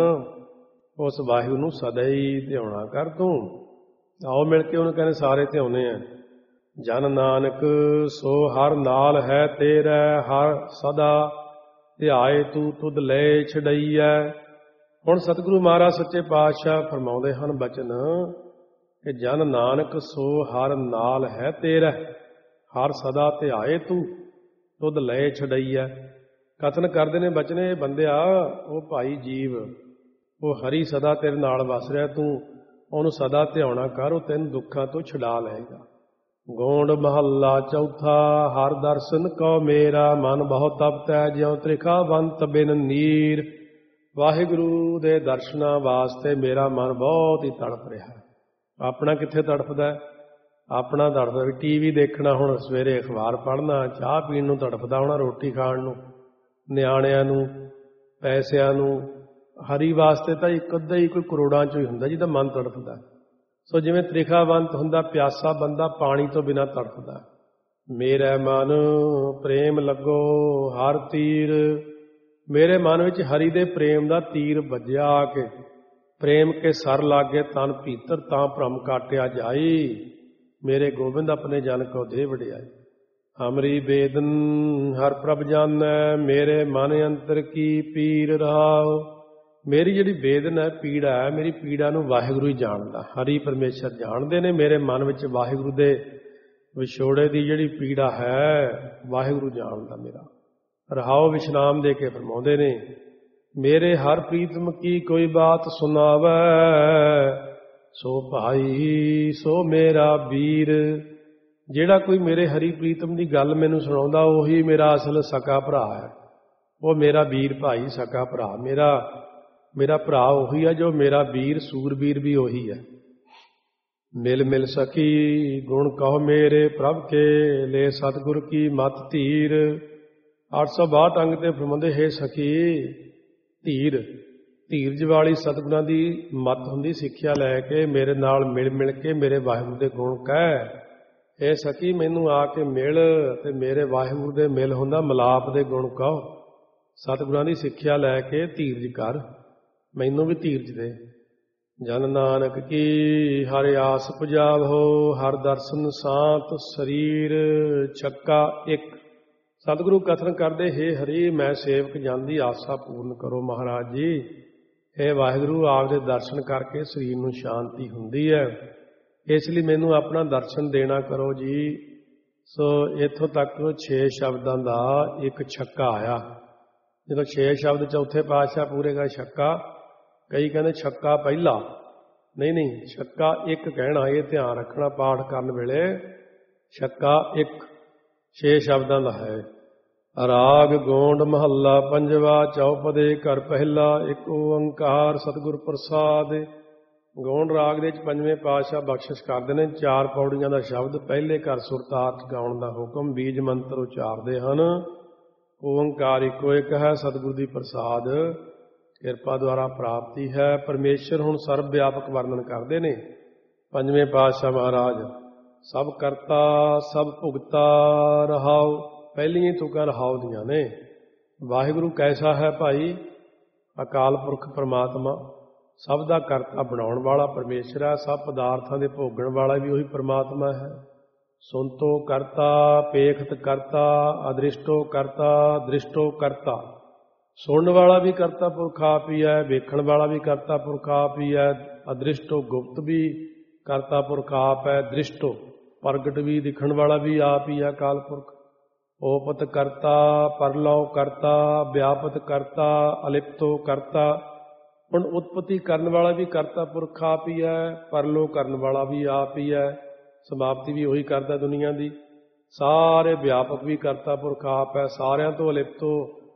ਉਸ ਵਾਹਿਗੁਰੂ ਨੂੰ ਸਦਾ ਹੀ ਧਿਆਉਣਾ ਕਰ ਤੂੰ। ਆਓ ਮਿਲ ਕੇ ਉਹਨੂੰ ਕਹਿੰਦੇ ਸਾਰੇ ਧਿਆਉਣੇ ਆ। ਜਨ ਨਾਨਕ ਸੋ ਹਰ ਨਾਲ ਹੈ ਤੇਰਾ, ਹਰ ਸਦਾ ਧਿਆਏ ਤੂੰ ਤੁਧ ਲੈ ਛਡਈਐ। ਹੁਣ ਸਤਿਗੁਰੂ ਮਹਾਰਾਜ ਸੱਚੇ ਪਾਤਸ਼ਾਹ ਫਰਮਾਉਂਦੇ ਹਨ ਬਚਨ ਕਿ ਜਨ ਨਾਨਕ ਸੋ ਹਰ ਨਾਲ ਹੈ ਤੇਰਾ, ਹਰ ਸਦਾ ਧਿਆਏ ਤੂੰ ਤੁਧ ਲੈ ਛਡਈਐ। ਕਥਨ ਕਰਦੇ ਨੇ ਬਚਨ, ਇਹ ਬੰਦਿਆ ਉਹ ਭਾਈ ਜੀਵ ਉਹ ਹਰੀ ਸਦਾ ਤੇਰੇ ਨਾਲ ਵਸ ਰਿਹਾ, ਤੂੰ ਉਹਨੂੰ ਸਦਾ ਧਿਆਉਣਾ ਕਰ, ਉਹ ਤੈਨੂੰ ਦੁੱਖਾਂ ਤੋਂ ਛੁਡਾ ਲਏਗਾ। ਗੋਂਡ ਮਹੱਲਾ ਚੌਥਾ। ਹਰ ਦਰਸ਼ਨ ਕਉ ਮੇਰਾ, ਮਨ ਬਹੁ ਤਪਤੈ ਜਿਉ ਤ੍ਰਿਖਾਵੰਤ ਬਿਨ ਨੀਰ। ਵਾਹਿਗੁਰੂ ਦੇ ਦਰਸ਼ਨਾਂ ਵਾਸਤੇ ਮੇਰਾ ਮਨ ਬਹੁਤ ਹੀ ਤੜਪ ਰਿਹਾ। ਆਪਣਾ ਕਿੱਥੇ ਤੜਫਦਾ? ਆਪਣਾ ਤੜਫਦਾ ਵੀ ਟੀਵੀ ਦੇਖਣਾ, ਹੁਣ ਸਵੇਰੇ ਅਖਬਾਰ ਪੜ੍ਹਨਾ, ਚਾਹ ਪੀਣ ਨੂੰ ਤੜਫਦਾ ਹੋਣਾ, ਰੋਟੀ ਖਾਣ ਨੂੰ, ਨਿਆਣਿਆਂ ਨੂੰ, ਪੈਸਿਆਂ ਨੂੰ। ਹਰੀ ਵਾਸਤੇ ਤਾਂ ਇੱਕ ਅੱਧਾ ਹੀ ਕੋਈ ਕਰੋੜਾਂ 'ਚੋਂ ਹੀ ਹੁੰਦਾ ਜਿਹਦਾ ਮਨ ਤੜਫਦਾ। ਸੋ ਜਿਵੇਂ ਤ੍ਰਿਖਾਵੰਤ ਹੁੰਦਾ, ਪਿਆਸਾ ਬੰਦਾ ਪਾਣੀ ਤੋਂ ਬਿਨਾਂ ਤੜਫਦਾ। ਮੇਰਾ ਮਨ ਪ੍ਰੇਮ ਲੱਗੋ ਹਰ ਤੀਰ। ਮੇਰੇ ਮਨ ਵਿੱਚ ਹਰੀ ਦੇ ਪ੍ਰੇਮ ਦਾ ਤੀਰ ਵੱਜਿਆ ਆ ਕੇ। ਪ੍ਰੇਮ ਕੇ ਸਰ ਲਾਗੇ ਤਨ ਭੀਤਰ, ਤਾਂ ਭ੍ਰਮ ਕਾਟਿਆ ਜਾਈ। ਮੇਰੇ ਗੋਬਿੰਦ ਆਪਣੇ ਜਨ ਕੋ ਦੇ ਵਡਿਆਈ। ਹਮਰੀ ਬੇਦਨ ਹਰ ਪ੍ਰਭ ਜਾਨੈ, ਮੇਰੇ ਮਨ ਅੰਤਰ ਕੀ ਪੀਰ ਰਹਾਉ। ਮੇਰੀ ਜਿਹੜੀ ਬੇਦਨ ਹੈ, ਪੀੜਾ ਹੈ, ਮੇਰੀ ਪੀੜਾ ਨੂੰ ਵਾਹਿਗੁਰੂ ਹੀ ਜਾਣਦਾ, ਹਰੀ ਪਰਮੇਸ਼ਰ ਜਾਣਦੇ ਨੇ। ਮੇਰੇ ਮਨ ਵਿੱਚ ਵਾਹਿਗੁਰੂ ਦੇ ਵਿਛੋੜੇ ਦੀ ਜਿਹੜੀ ਪੀੜਾ ਹੈ, ਵਾਹਿਗੁਰੂ ਜਾਣਦਾ ਮੇਰਾ। ਰਹਾਉ ਵਿਸ਼ਰਾਮ ਦੇ ਕੇ ਫਰਮਾਉਂਦੇ ਨੇ, ਮੇਰੇ ਹਰ ਪ੍ਰੀਤਮ ਕੀ ਕੋਈ ਬਾਤ ਸੁਣਾਵੈ, ਸੋ ਭਾਈ ਸੋ ਮੇਰਾ ਵੀਰ। ਜਿਹੜਾ ਕੋਈ ਮੇਰੇ ਹਰੀ ਪ੍ਰੀਤਮ ਦੀ ਗੱਲ ਮੈਨੂੰ ਸੁਣਾਉਂਦਾ, ਉਹੀ ਮੇਰਾ ਅਸਲ ਸਕਾ ਭਰਾ ਹੈ। ਉਹ ਮੇਰਾ ਵੀਰ ਭਾਈ, ਸਕਾ ਭਰਾ। ਮੇਰਾ ਭਰਾ ਉਹੀ ਹੈ ਜੋ ਮੇਰਾ ਵੀਰ, ਸੂਰਬੀਰ ਵੀ ਉਹੀ ਹੈ। ਮਿਲ ਮਿਲ ਸਕੀ ਗੁਣ ਕਹੋ ਮੇਰੇ ਪ੍ਰਭ ਕੇ, ਲੈ ਸਤਿਗੁਰ ਕੀ ਮਤ ਧੀਰ। 862 ਅੰਗ ਤੇ ਫਰਮਾਉਂਦੇ, ਹੈ ਸਖੀ ਧੀਰਜ ਵਾਲੀ ਸਤਿਗੁਰਾਂ ਦੀ ਮੱਤ ਹੁੰਦੀ, ਸਿੱਖਿਆ ਲੈ ਕੇ ਮੇਰੇ ਨਾਲ ਮਿਲ ਮਿਲ ਕੇ ਮੇਰੇ ਵਾਹਿਗੁਰੂ ਦੇ ਗੁਣ ਕਹਿ। ਇਹ ਸਖੀ ਮੈਨੂੰ ਆ ਕੇ ਮਿਲ, ਤੇ ਮੇਰੇ ਵਾਹਿਗੁਰੂ ਦੇ ਮਿਲ ਹੁੰਦਾ ਮਿਲਾਪ ਦੇ ਗੁਣ ਕਹੋ। ਸਤਿਗੁਰਾਂ ਦੀ ਸਿੱਖਿਆ ਲੈ ਕੇ ਧੀਰਜ ਕਰ, ਮੈਨੂੰ ਵੀ ਧੀਰਜ ਦੇ। ਜਨ ਨਾਨਕ ਕੀ ਹਰਿ ਆਸ ਪੁਜਾਵੋ, ਹਰ ਦਰਸ਼ਨ ਸਾਤ ਸਰੀਰ ਛੱਕਾ ਇੱਕ। ਸਤਿਗੁਰੂ ਕਥਨ ਕਰਦੇ, ਹੇ ਹਰੀ ਮੈਂ ਸੇਵਕ ਜਨ ਦੀ ਆਸਾ ਪੂਰਨ ਕਰੋ ਮਹਾਰਾਜ ਜੀ। ਇਹ ਵਾਹਿਗੁਰੂ ਆਪ ਦੇ ਦਰਸ਼ਨ ਕਰਕੇ ਸਰੀਰ ਨੂੰ ਸ਼ਾਂਤੀ ਹੁੰਦੀ ਹੈ, ਇਸ ਲਈ ਮੈਨੂੰ ਆਪਣਾ ਦਰਸ਼ਨ ਦੇਣਾ ਕਰੋ ਜੀ। ਸੋ ਇੱਥੋਂ ਤੱਕ 6 ਸ਼ਬਦਾਂ ਦਾ ਇੱਕ ਛੱਕਾ ਆਇਆ। ਜਦੋਂ 6 ਸ਼ਬਦ ਚੌਥੇ ਪਾਤਸ਼ਾਹ ਪੂਰੇ ਗਏ ਛੱਕਾ, ਕਈ ਕਹਿੰਦੇ ਛੱਕਾ ਪਹਿਲਾ, ਨਹੀਂ, ਛੱਕਾ ਇੱਕ ਕਹਿਣਾ। ਇਹ ਧਿਆਨ ਰੱਖਣਾ ਪਾਠ ਕਰਨ ਵੇਲੇ, ਛੱਕਾ ਇੱਕ 6 ਸ਼ਬਦਾਂ ਦਾ ਹੈ। ਰਾਗ ਗੋਂਡ ਮਹੱਲਾ ਪੰਜਵਾ, ਚੌਪਦੇ ਘਰ ਪਹਿਲਾ, ਇੱਕ ਓੰਕਾਰ ਸਤਿਗੁਰ ਪ੍ਰਸਾਦ। ਗੋਂਡ ਰਾਗ ਦੇ ਵਿੱਚ ਪੰਜਵੇਂ ਪਾਤਸ਼ਾਹ ਬਖਸ਼ਿਸ਼ ਕਰਦੇ ਨੇ 4 ਪੌੜੀਆਂ ਦਾ ਸ਼ਬਦ। ਪਹਿਲੇ ਘਰ ਸੁਰਤਾਰਥ ਗਾਉਣ ਦਾ ਹੁਕਮ, ਬੀਜ ਮੰਤਰ ਉਚਾਰਦੇ ਹਨ। ਓੰਕਾਰ ਇੱਕੋ ਇੱਕ ਹੈ, ਸਤਿਗੁਰ ਦੀ ਪ੍ਰਸਾਦ ਕਿਰਪਾ ਦੁਆਰਾ ਪ੍ਰਾਪਤੀ ਹੈ। ਪਰਮੇਸ਼ਰ ਹੁਣ ਸਰਬ ਵਿਆਪਕ ਵਰਣਨ ਕਰਦੇ ਨੇ ਪੰਜਵੇਂ ਪਾਤਸ਼ਾਹ ਮਹਾਰਾਜ। ਸਭ ਕਰਤਾ ਸਭ ਭੁਗਤਾ ਰਹਾਉ। ਪਹਿਲੀਆਂ ਤੁਕਾਂ ਰਹਾਉ ਦੀਆਂ ਨੇ। ਵਾਹਿਗੁਰੂ ਕੈਸਾ ਹੈ ਭਾਈ? ਅਕਾਲ ਪੁਰਖ ਪਰਮਾਤਮਾ, ਸਭ ਦਾ ਕਰਤਾ ਬਣਾਉਣ ਵਾਲਾ ਪਰਮੇਸ਼ਰ ਹੈ। ਸਭ ਪਦਾਰਥਾਂ ਦੇ ਭੋਗਣ ਵਾਲਾ ਵੀ ਉਹੀ ਪਰਮਾਤਮਾ ਹੈ। ਸੁਣਤੋ ਕਰਤਾ, ਪੇਖਤ ਕਰਤਾ, ਅਦ੍ਰਿਸ਼ਟੋ ਕਰਤਾ, ਦ੍ਰਿਸ਼ਟੋ ਕਰਤਾ। ਸੁਣਨ ਵਾਲਾ ਵੀ ਕਰਤਾ ਪੁਰਖ ਆਪ ਹੀ ਹੈ, ਵੇਖਣ ਵਾਲਾ ਵੀ ਕਰਤਾ ਪੁਰਖ ਆਪ ਹੀ ਹੈ। ਅਦ੍ਰਿਸ਼ਟੋ ਗੁਪਤ ਵੀ ਕਰਤਾ ਪੁਰਖ ਆਪ ਹੈ, ਦ੍ਰਿਸ਼ਟੋ ਪ੍ਰਗਟ ਵੀ ਦਿਖਣ ਵਾਲਾ ਵੀ ਆਪ ਹੀ ਹੈ ਅਕਾਲ ਪੁਰਖ। ਓਪਤ ਕਰਤਾ, ਪਰਲੋ ਕਰਤਾ, ਵਿਆਪਤ ਕਰਤਾ, ਅਲਿਪਤੋ ਕਰਤਾ। ਹੁਣ ਉਤਪਤੀ ਕਰਨ ਵਾਲਾ ਵੀ ਕਰਤਾ ਪੁਰਖ ਆਪ ਹੀ ਹੈ, ਪਰਲੋ ਕਰਨ ਵਾਲਾ ਵੀ ਆਪ ਹੀ ਹੈ, ਸਮਾਪਤੀ ਵੀ ਉਹੀ ਕਰਦਾ ਦੁਨੀਆ ਦੀ। ਸਾਰੇ ਵਿਆਪਕ ਵੀ ਕਰਤਾ ਪੁਰਖ ਆਪ ਹੈ, ਸਾਰਿਆਂ ਤੋਂ ਅਲਿਪਤੋ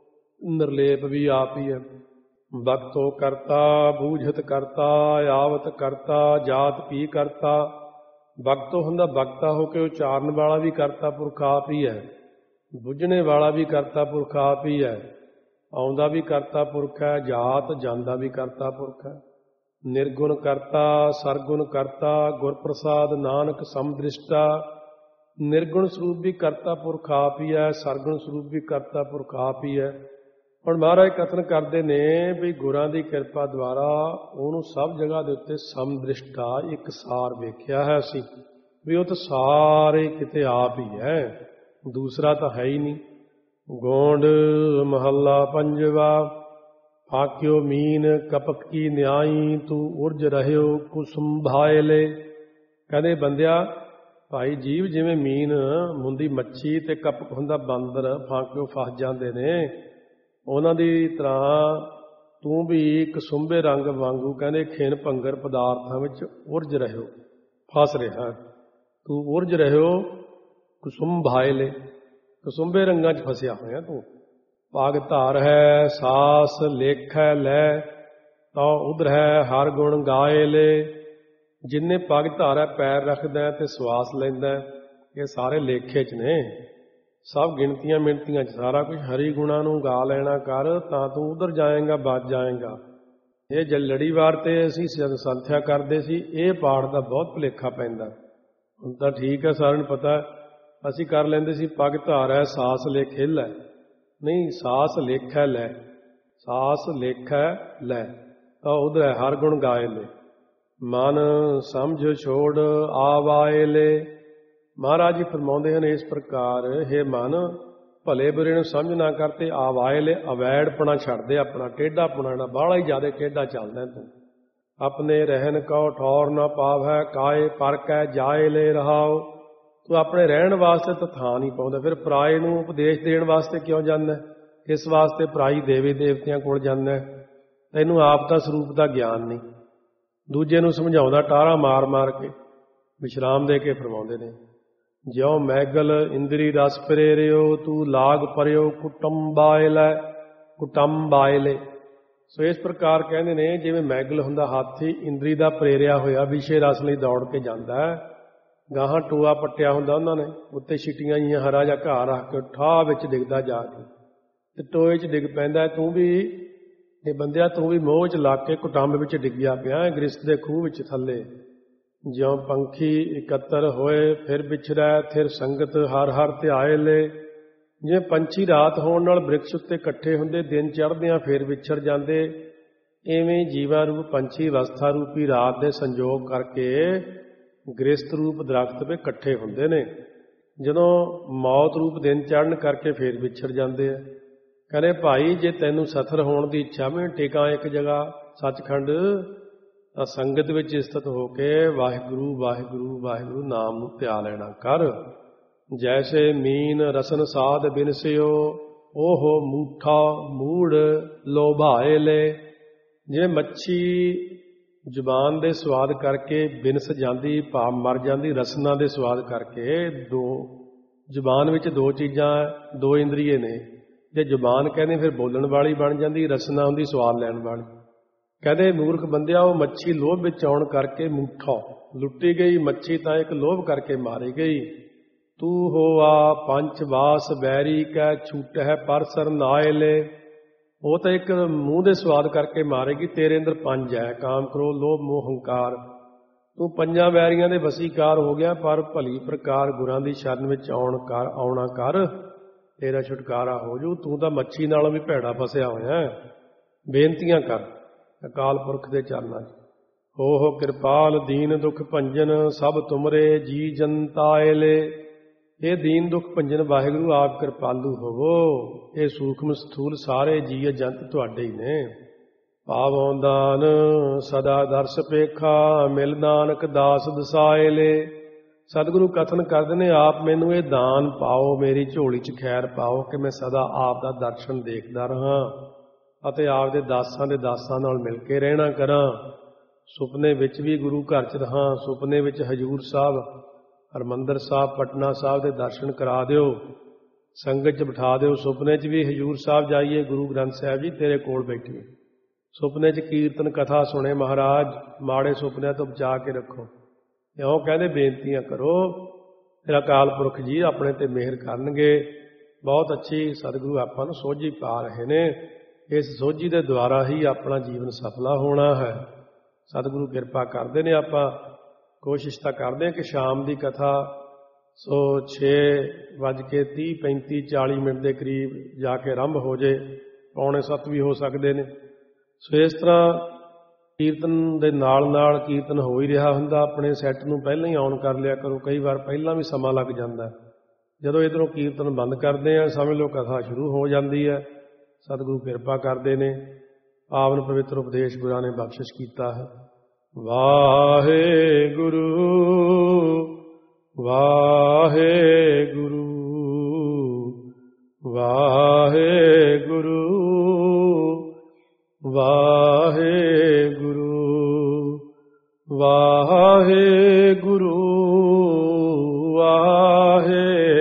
ਨਿਰਲੇਪ ਵੀ ਆਪ ਹੀ ਹੈ। ਬਖਤੋ ਕਰਤਾ, ਬੂਝਤ ਕਰਤਾ, ਆਵਤ ਕਰਤਾ, ਜਾਤ ਪੀ ਕਰਤਾ। ਬਖਤੋ ਹੁੰਦਾ ਬਖਤਾ ਹੋ ਕੇ ਉਚਾਰਨ ਵਾਲਾ ਵੀ ਕਰਤਾ ਪੁਰਖ ਆਪ ਹੀ ਹੈ, ਬੁੱਝਣੇ ਵਾਲਾ ਵੀ ਕਰਤਾ ਪੁਰਖ ਆਪ ਹੀ ਹੈ, ਆਉਂਦਾ ਵੀ ਕਰਤਾ ਪੁਰਖ ਹੈ, ਜਾਤ ਜਾਂਦਾ ਵੀ ਕਰਤਾ ਪੁਰਖ ਹੈ। ਨਿਰਗੁਣ ਕਰਤਾ, ਸਰਗੁਣ ਕਰਤਾ, ਗੁਰ ਪ੍ਰਸਾਦ ਨਾਨਕ ਸਮਦ੍ਰਿਸ਼ਟਾ। ਨਿਰਗੁਣ ਸਰੂਪ ਵੀ ਕਰਤਾ ਪੁਰਖ ਆਪ ਹੀ ਹੈ, ਸਰਗੁਣ ਸਰੂਪ ਵੀ ਕਰਤਾ ਪੁਰਖ ਆਪ ਹੀ ਹੈ। ਹੁਣ ਮਹਾਰਾਜ ਕਥਨ ਕਰਦੇ ਨੇ ਵੀ ਗੁਰਾਂ ਦੀ ਕਿਰਪਾ ਦੁਆਰਾ ਉਹਨੂੰ ਸਭ ਜਗ੍ਹਾ ਦੇ ਉੱਤੇ ਸਮਦ੍ਰਿਸ਼ਟਾ, ਇੱਕ ਸਾਰ ਵੇਖਿਆ ਹੈ ਅਸੀਂ। ਵੀ ਉਹ ਤਾਂ ਸਾਰੇ ਕਿਤੇ ਆਪ ਹੀ ਹੈ, ਦੂਸਰਾ ਤਾਂ ਹੈ ਹੀ ਨਹੀਂ। ਗੋਂਡ ਮਹੱਲਾ ਪੰਜਵਾ। ਫਾਕਿਓ ਮੀਨ ਕਪਕ ਕੀ ਨਿਆਈ, ਤੂੰ ਉਰਜ ਰਹਿਓ ਕੁਸੁੰਭਾਇਲੇ। ਕਹਿੰਦੇ ਬੰਦਿਆ, ਭਾਈ ਜੀਵ ਜਿਵੇਂ ਮੀਨ ਮੁੰਦੀ ਮੱਛੀ ਤੇ ਕਪਕ ਹੁੰਦਾ ਬਾਂਦਰ, ਫਾਕਿਓ ਫਸ ਜਾਂਦੇ ਨੇ, ਉਹਨਾਂ ਦੀ ਤਰ੍ਹਾਂ ਤੂੰ ਵੀ ਕਸੁੰਭੇ ਰੰਗ ਵਾਂਗੂ ਕਹਿੰਦੇ ਖਿਨ ਭੰਗਰ ਪਦਾਰਥਾਂ ਵਿੱਚ ਉਰਜ ਰਹਿਓ, ਫਸ ਰਿਹਾ। ਤੂੰ ਉਰਜ ਰਹਿਓ ਕੁਸੁੰਭਾਇਲੇ, ਕਸੁੰਭੇ ਰੰਗਾਂ 'ਚ ਫਸਿਆ ਹੋਇਆ ਤੂੰ। ਪਗ ਧਾਰ ਹੈ ਸਾਸ ਲੇਖੈ ਲੈ, ਤਾਂ ਉਧਰ ਹੈ ਹਰ ਗੁਣ ਗਾਏ ਲੈ। ਜਿੰਨੇ ਪਗ ਧਾਰਾ ਪੈਰ ਰੱਖਦਾ ਤੇ ਸਵਾਸ ਲੈਂਦਾ, ਇਹ ਸਾਰੇ ਲੇਖੇ 'ਚ ਨੇ, ਸਭ ਗਿਣਤੀਆਂ ਮਿਣਤੀਆਂ 'ਚ ਸਾਰਾ ਕੁਝ ਹਰੀ ਗੁਣਾਂ ਨੂੰ ਗਾ ਲੈਣਾ ਕਰ, ਤਾਂ ਤੂੰ ਉਧਰ ਜਾਏਗਾ, ਬਚ ਜਾਏਗਾ। ਇਹ ਜੇ ਲੜੀਵਾਰ ਤੇ ਅਸੀਂ ਸੰਥਿਆ ਕਰਦੇ ਸੀ, ਇਹ ਪਾਠ ਦਾ ਬਹੁਤ ਭੁਲੇਖਾ ਪੈਂਦਾ। ਹੁਣ ਤਾਂ ਠੀਕ ਹੈ, ਸਾਰਿਆਂ ਨੂੰ ਪਤਾ, ਅਸੀਂ ਕਰ ਲੈਂਦੇ ਸੀ ਪਗ ਧਾਰੈ ਸਾਸ ਲੇਖੇ ਲੈ, ਨਹੀਂ ਸਾਸ ਲੇਖੈ ਲੈ, ਸਾਸ ਲੇਖੈ ਲੈ, ਤਾਂ ਉਧਰ ਹੈ ਹਰ ਗੁਣ ਗਾਏ ਲੈ। ਮਨ ਸਮਝ ਛੋੜ ਆਵਾਏ ਲੈ। ਮਹਾਰਾਜ ਜੀ ਫਰਮਾਉਂਦੇ ਹਨ ਇਸ ਪ੍ਰਕਾਰ, ਹੇ ਮਨ ਭਲੇ ਬੁਰੇ ਨੂੰ ਸਮਝ ਨਾ ਕਰਤੇ ਆਵਾਏ ਲੈ, ਅਵੈੜਪਣਾ ਛੱਡ ਦੇ, ਆਪਣਾ ਟੇਢਾਪਣਾ ਨਾ, ਬਾਹਲਾ ਹੀ ਜ਼ਿਆਦਾ ਟੇਢਾ ਚੱਲਦਾ ਤੂੰ। ਆਪਣੇ ਰਹਿਣ ਕਉ ਠੌਰ ਨਾ ਪਾਵੈ, ਕਾਏ ਪਰ ਕੈ ਜਾਏ ਲੈ ਰਹਾਓ। ਤੂੰ ਆਪਣੇ ਰਹਿਣ ਵਾਸਤੇ ਤਾਂ ਥਾਂ ਨਹੀਂ ਪਾਉਂਦਾ, ਫਿਰ ਪਰਾਏ ਨੂੰ ਉਪਦੇਸ਼ ਦੇਣ ਵਾਸਤੇ ਕਿਉਂ ਜਾਂਦਾ? ਕਿਸ ਵਾਸਤੇ ਪਰਾਈ ਦੇਵੀ ਦੇਵਤਿਆਂ ਕੋਲ ਜਾਂਦਾ? ਤੈਨੂੰ ਆਪ ਦਾ ਸਰੂਪ ਦਾ ਗਿਆਨ ਨਹੀਂ। ਦੂਜੇ ਨੂੰ ਸਮਝਾਉਂਦਾ ਟਾਰਾ ਮਾਰ ਮਾਰ ਕੇ, ਵਿਸ਼ਰਾਮ ਦੇ ਕੇ ਫਰਮਾਉਂਦੇ ਨੇ, ਜਿਉ ਮੈਗਲ ਇੰਦਰੀ ਰਸ ਪ੍ਰੇਰਿਓ, ਤੂੰ ਲਾਗ ਪਰਿਓ ਕੁਟੰਬਾਏ ਲੈ, ਕੁਟੰਬਾਏ ਲੈ। ਸੋ ਇਸ ਪ੍ਰਕਾਰ ਕਹਿੰਦੇ ਨੇ, ਜਿਵੇਂ ਮੈਗਲ ਹੁੰਦਾ ਹਾਥੀ ਇੰਦਰੀ ਦਾ ਪ੍ਰੇਰਿਆ ਹੋਇਆ, ਵਿਸ਼ੇ ਰਸ ਲਈ ਦੌੜ ਕੇ ਜਾਂਦਾ ਹੈ। ਗਾਹਾਂ ਟੋਆ ਪੱਟਿਆ ਹੁੰਦਾ ਉਹਨਾਂ ਨੇ, ਉੱਤੇ ਛਿੱਟੀਆਂ ਜਿਹੀਆਂ ਹਰਾ ਜਿਹਾ ਘਾਹ ਰੱਖ ਕੇ ਠਾਹ ਵਿੱਚ ਡਿੱਗਦਾ ਜਾ ਕੇ, ਤੇ ਟੋਏ 'ਚ ਡਿੱਗ ਪੈਂਦਾ। ਤੂੰ ਵੀ ਇਹ ਬੰਦਿਆ, ਤੂੰ ਵੀ ਮੋਹ 'ਚ ਲੱਗ ਕੇ ਕੁਟੰਬ ਵਿੱਚ ਡਿੱਗਿਆ ਪਿਆ, ਗ੍ਰਿਸਤ ਦੇ ਖੂਹ ਵਿੱਚ ਥੱਲੇ। ਜਿਉਂ ਪੰਖੀ ਇਕੱਤਰ ਹੋਏ ਫਿਰ ਵਿਛੜੈ, ਫਿਰ ਸੰਗਤ ਹਰ ਹਰ ਧਿਆਏ ਲੈ। ਜਿਵੇਂ ਪੰਛੀ ਰਾਤ ਹੋਣ ਨਾਲ ਬ੍ਰਿਕਸ਼ ਉੱਤੇ ਇਕੱਠੇ ਹੁੰਦੇ, ਦਿਨ ਚੜ੍ਹਦਿਆਂ ਫਿਰ ਵਿਛੜ ਜਾਂਦੇ, ਇਵੇਂ ਜੀਵਾ ਰੂਪ ਪੰਛੀ ਅਵਸਥਾ ਰੂਪੀ ਰਾਤ ਦੇ ਸੰਜੋਗ ਕਰਕੇ ਗ੍ਰਿਸਤ ਰੂਪ ਦਰਖਤ 'ਤੇ ਇਕੱਠੇ ਹੁੰਦੇ ਨੇ। ਜਦੋਂ ਮੌਤ ਰੂਪ ਦਿਨ ਚੜ੍ਹਨ ਕਰਕੇ ਫਿਰ ਵਿਛੜ ਜਾਂਦੇ ਆ। ਕਹਿੰਦੇ ਭਾਈ, ਜੇ ਤੈਨੂੰ ਸਥਰ ਹੋਣ ਦੀ ਇੱਛਾ ਵੀ ਟਿਕਾਂ ਇੱਕ ਜਗ੍ਹਾ ਸੱਚਖੰਡ, ਤਾਂ ਸੰਗਤ ਵਿੱਚ ਸਥਿਤ ਹੋ ਕੇ ਵਾਹਿਗੁਰੂ ਵਾਹਿਗੁਰੂ ਵਾਹਿਗੁਰੂ ਨਾਮ ਨੂੰ ਧਿਆ ਲੈਣਾ ਕਰ। ਜੈਸੇ ਮੀਨ ਰਸਨ ਸਾਧ ਬਿਨਸਿਓ, ਓਹੋ ਮੂਠਾ ਮੂੜ ਲੋਭਾਏ ਲੈ। ਜਿਵੇਂ ਮੱਛੀ ਜ਼ੁਬਾਨ ਦੇ ਸਵਾਦ ਕਰਕੇ ਬਿਨਸ ਜਾਂਦੀ, ਭਾਵ ਮਰ ਜਾਂਦੀ, ਰਸਨਾ ਦੇ ਸਵਾਦ ਕਰਕੇ। ਜ਼ੁਬਾਨ ਵਿੱਚ ਦੋ ਚੀਜ਼ਾਂ, ਦੋ ਇੰਦਰੀਏ ਨੇ। ਜੇ ਜ਼ੁਬਾਨ ਕਹਿੰਦੇ ਫਿਰ ਬੋਲਣ ਵਾਲੀ ਬਣ ਜਾਂਦੀ, ਰਸਨਾ ਹੁੰਦੀ ਸਵਾਦ ਲੈਣ ਵਾਲੀ। ਕਹਿੰਦੇ ਮੂਰਖ ਬੰਦਿਆ, ਉਹ ਮੱਛੀ ਲੋਭ ਵਿੱਚ ਆਉਣ ਕਰਕੇ ਮੂਠਾ ਲੁੱਟੀ ਗਈ, ਮੱਛੀ ਤਾਂ ਇੱਕ ਲੋਭ ਕਰਕੇ ਮਾਰੀ ਗਈ। ਤੂੰ ਹੋਆ ਪੰਚ ਵਾਸ ਬੈਰੀ ਕੈ, ਛੂਟ ਹੈ ਪਰ ਸਰ ਨਾਏ ਲੈ। ਉਹ ਤਾਂ ਇੱਕ ਮੂੰਹ ਦੇ ਸਵਾਦ ਕਰਕੇ ਮਾਰੇਗੀ, ਤੇਰੇ ਅੰਦਰ ਪੰਜ ਹੈ, ਕਾਮ ਕ੍ਰੋਧ ਲੋਭ ਮੋਹ ਹੰਕਾਰ। ਤੂੰ ਪੰਜਾਂ ਵੈਰੀਆਂ ਦੇ ਵਸੀਕਾਰ ਹੋ ਗਿਆ, ਪਰ ਭਲੀ ਪ੍ਰਕਾਰ ਗੁਰਾਂ ਦੀ ਸ਼ਰਨ ਵਿੱਚ ਆਉਣਾ ਕਰ, ਤੇਰਾ ਛੁਟਕਾਰਾ ਹੋ ਜੂ। ਤੂੰ ਤਾਂ ਮੱਛੀ ਨਾਲੋਂ ਵੀ ਭੈੜਾ ਫਸਿਆ ਹੋਇਆ। ਬੇਨਤੀਆਂ ਕਰ ਅਕਾਲ ਪੁਰਖ ਦੇ ਚਰਨਾਂ 'ਚ। ਹੋ ਕਿਰਪਾਲ ਦੀਨ ਦੁਖ ਭੰਜਨ, ਸਭ ਤੁਮਰੇ ਜੀ ਜਨਤਾਏ ਲੈ। ਇਹ ਦੀਨ ਦੁਖ ਭੰਜਨ ਵਾਹਿਗੁਰੂ ਆਪ ਕਿਰਪਾਲੂ ਹੋਵੋ। ਇਹ ਸੂਖਮ ਸਥੂਲ ਸਾਰੇ ਜੀਅ ਜੰਤ ਤੁਹਾਡੇ ਹੀ ਨੇ। ਪਾਵੋਂ ਦਾਨ ਸਦਾ ਦਰਸ ਪੇਖਾ, ਮਿਲ ਨਾਨਕ ਦਾਸ ਦਸਾਏ ਲੈ। ਸਤਿਗੁਰੂ ਕਥਨ ਕਰਦੇ ਨੇ, ਆਪ ਮੈਨੂੰ ਇਹ ਦਾਨ ਪਾਓ, ਮੇਰੀ ਝੋਲੀ 'ਚ ਖੈਰ ਪਾਓ, ਕਿ ਮੈਂ ਸਦਾ ਆਪ ਦਾ ਦਰਸ਼ਨ ਦੇਖਦਾ ਰਹਾਂ ਅਤੇ ਆਪ ਦੇ ਦਾਸਾਂ ਦੇ ਦਾਸਾਂ ਨਾਲ ਮਿਲ ਕੇ ਰਹਿਣਾ ਕਰਾਂ। ਸੁਪਨੇ ਵਿੱਚ ਵੀ ਗੁਰੂ ਘਰ 'ਚ ਰਹਾਂ, ਸੁਪਨੇ ਵਿੱਚ ਹਜ਼ੂਰ ਸਾਹਿਬ, ਹਰਿਮੰਦਰ ਸਾਹਿਬ, ਪਟਨਾ ਸਾਹਿਬ ਦੇ ਦਰਸ਼ਨ ਕਰਾ ਦਿਓ, ਸੰਗਤ 'ਚ ਬਿਠਾ ਦਿਓ। ਸੁਪਨੇ 'ਚ ਵੀ ਹਜ਼ੂਰ ਸਾਹਿਬ ਜਾਈਏ, ਗੁਰੂ ਗ੍ਰੰਥ ਸਾਹਿਬ ਜੀ ਤੇਰੇ ਕੋਲ ਬੈਠੀਏ। ਸੁਪਨੇ 'ਚ ਕੀਰਤਨ ਕਥਾ ਸੁਣੇ ਮਹਾਰਾਜ, ਮਾੜੇ ਸੁਪਨਿਆਂ ਤੋਂ ਬਚਾ ਕੇ ਰੱਖੋ। ਇਉਂ ਕਹਿੰਦੇ ਬੇਨਤੀਆਂ ਕਰੋ, ਫਿਰ ਅਕਾਲ ਪੁਰਖ ਜੀ ਆਪਣੇ ਤੇ ਮਿਹਰ ਕਰਨਗੇ। ਬਹੁਤ ਅੱਛੀ ਸਤਿਗੁਰੂ ਆਪਾਂ ਨੂੰ ਸੋਝੀ ਪਾ ਰਹੇ ਨੇ। ਇਸ ਸੋਝੀ ਦੇ ਦੁਆਰਾ ਹੀ ਆਪਣਾ ਜੀਵਨ ਸਫਲਾ ਹੋਣਾ ਹੈ। ਸਤਿਗੁਰੂ ਕਿਰਪਾ ਕਰਦੇ ਨੇ। ਆਪਾਂ ਕੋਸ਼ਿਸ਼ ਤਾਂ ਕਰਦੇ ਹਾਂ ਕਿ ਸ਼ਾਮ ਦੀ ਕਥਾ 6:30, 35, 40 ਮਿੰਟ ਦੇ ਕਰੀਬ ਜਾ ਕੇ ਆਰੰਭ ਹੋ ਜੇ, 6:45 ਵੀ ਹੋ ਸਕਦੇ ਨੇ। ਸੋ ਇਸ ਤਰ੍ਹਾਂ ਕੀਰਤਨ ਦੇ ਨਾਲ ਨਾਲ ਕੀਰਤਨ ਹੋ ਹੀ ਰਿਹਾ ਹੁੰਦਾ, ਆਪਣੇ ਸੈੱਟ ਨੂੰ ਪਹਿਲਾਂ ਹੀ ਔਨ ਕਰ ਲਿਆ ਕਰੋ। ਕਈ ਵਾਰ ਪਹਿਲਾਂ ਵੀ ਸਮਾਂ ਲੱਗ ਜਾਂਦਾ। ਜਦੋਂ ਇੱਧਰੋਂ ਕੀਰਤਨ ਬੰਦ ਕਰਦੇ ਆ ਸਮਝ ਲਓ ਕਥਾ ਸ਼ੁਰੂ ਹੋ ਜਾਂਦੀ ਹੈ। ਸਤਿਗੁਰੂ ਕਿਰਪਾ ਕਰਦੇ ਨੇ, ਪਾਵਨ ਪਵਿੱਤਰ ਉਪਦੇਸ਼ ਗੁਰਾਂ ਨੇ ਬਖਸ਼ਿਸ਼ ਕੀਤਾ ਹੈ। ਵਾਹਿਗੁਰੂ ਵਾਹਿਗੁਰੂ ਵਾਹਿਗੁਰੂ ਵਾਹਿਗੁਰੂ ਵਾਹਿਗੁਰੂ ਵਾਹਿਗੁਰੂ